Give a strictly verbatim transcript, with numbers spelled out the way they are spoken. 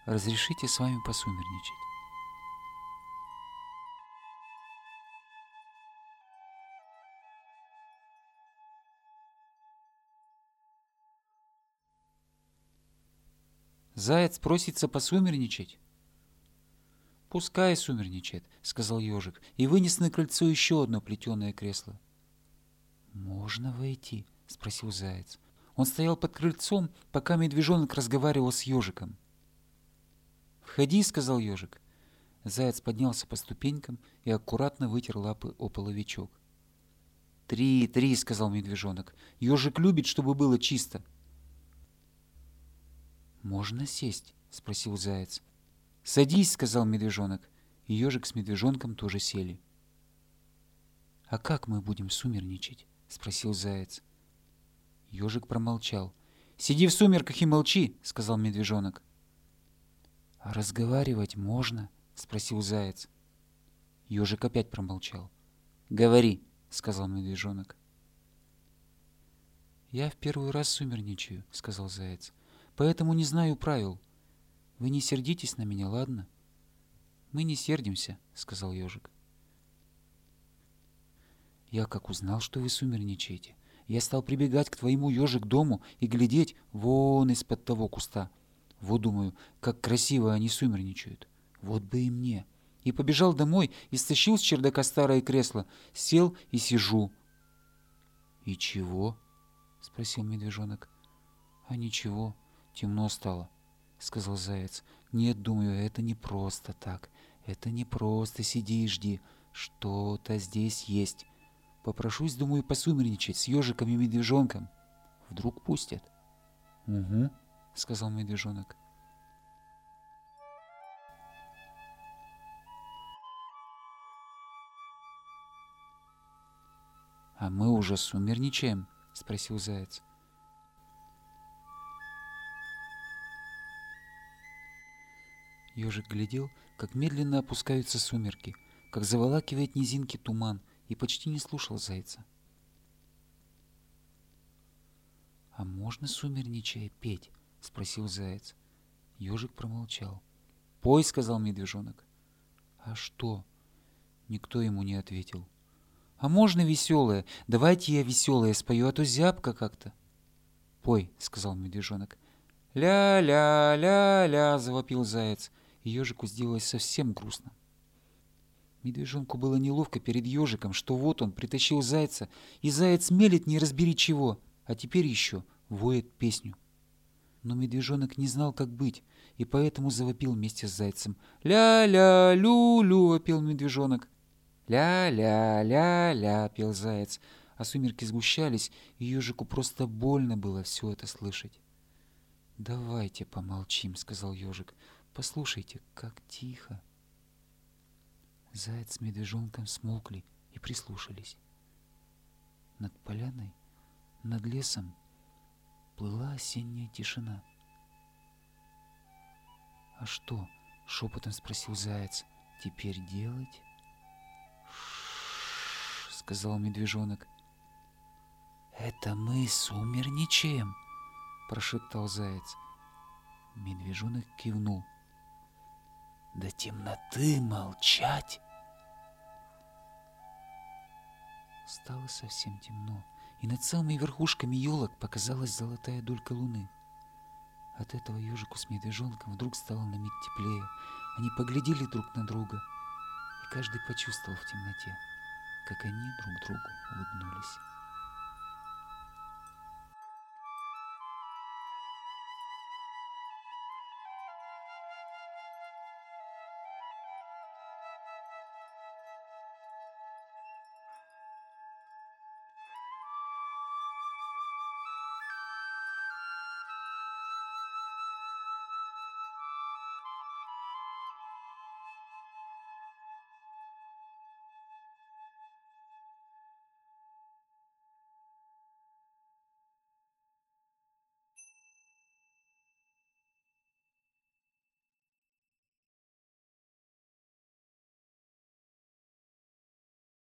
Разрешите с вами посумерничать?» «Заяц просится посумерничать?» «Пускай сумерничает», — сказал ежик, и вынес на крыльцо еще одно плетеное кресло. «Можно войти?» — спросил заяц. Он стоял под крыльцом, пока медвежонок разговаривал с ежиком. «Входи», — сказал ежик. Заяц поднялся по ступенькам и аккуратно вытер лапы о половичок. «Три, три», — сказал медвежонок. «Ежик любит, чтобы было чисто». «Можно сесть?» — спросил заяц. «Садись», — сказал медвежонок, и ежик с медвежонком тоже сели. «А как мы будем сумерничать?» — спросил заяц. Ежик промолчал. «Сиди в сумерках и молчи», — сказал медвежонок. «А разговаривать можно?» — спросил заяц. Ежик опять промолчал. «Говори», — сказал медвежонок. «Я в первый раз сумерничаю», — сказал заяц, «поэтому не знаю правил. Вы не сердитесь на меня, ладно?» «Мы не сердимся», — сказал ежик. «Я как узнал, что вы сумерничаете, я стал прибегать к твоему, ежик, дому и глядеть вон из-под того куста. Вот думаю, как красиво они сумерничают. Вот бы и мне. И побежал домой и стащил с чердака старое кресло, сел и сижу». «И чего?» — спросил медвежонок. «А ничего, темно стало», — сказал заяц. «Нет, думаю, это не просто так. Это не просто сиди и жди. Что-то здесь есть. Попрошусь, думаю, посумерничать с ежиком и медвежонком. Вдруг пустят». «Угу», — сказал медвежонок. «А мы уже сумерничаем?» — спросил заяц. Ежик глядел, как медленно опускаются сумерки, как заволакивает низинки туман, и почти не слушал зайца. «А можно, сумерничая, петь?» — спросил заяц. Ежик промолчал. «Пой», — сказал медвежонок. «А что?» Никто ему не ответил. «А можно веселое? Давайте я веселое спою, а то зябко как-то». «Пой», — сказал медвежонок. «Ля-ля-ля-ля», — завопил заяц, и ежику сделалось совсем грустно. Медвежонку было неловко перед ежиком, что вот он притащил зайца, и заяц мелет не разбери чего, а теперь еще воет песню. Но медвежонок не знал, как быть, и поэтому завопил вместе с зайцем. «Ля-ля-лю-лю», — вопил медвежонок. «Ля-ля-ля-ля», — пел заяц, а сумерки сгущались, и ежику просто больно было все это слышать. «Давайте помолчим», — сказал ежик. «Послушайте, как тихо». Заяц с медвежонком смолкли и прислушались. Над поляной, над лесом плыла осенняя тишина. «А что?» — шепотом спросил заяц. «Теперь делать?» «Ш-ш-ш», — сказал медвежонок. «Это мы сумерничаем?» — прошептал заяц. Медвежонок кивнул. «До темноты молчать!» Стало совсем темно, и над самыми верхушками елок показалась золотая долька луны. От этого ежику с медвежонком вдруг стало на миг теплее. Они поглядели друг на друга, и каждый почувствовал в темноте, как они друг другу улыбнулись.